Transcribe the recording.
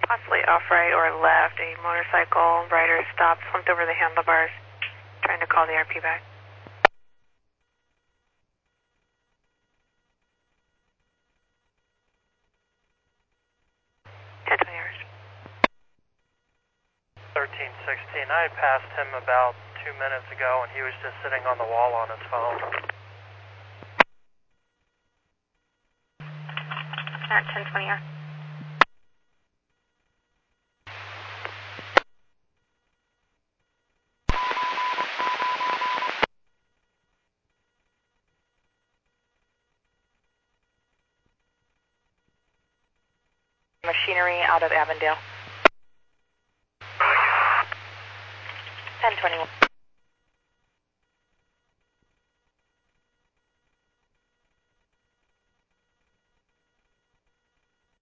Possibly off right or left, a motorcycle rider stopped, slumped over the handlebars, trying to call the RP back. 10-20 hours. 1316. I had passed him about 2 minutes ago and he was just sitting on the wall on his phone. At 10-20 hours. Machinery out of Avondale. 10-21.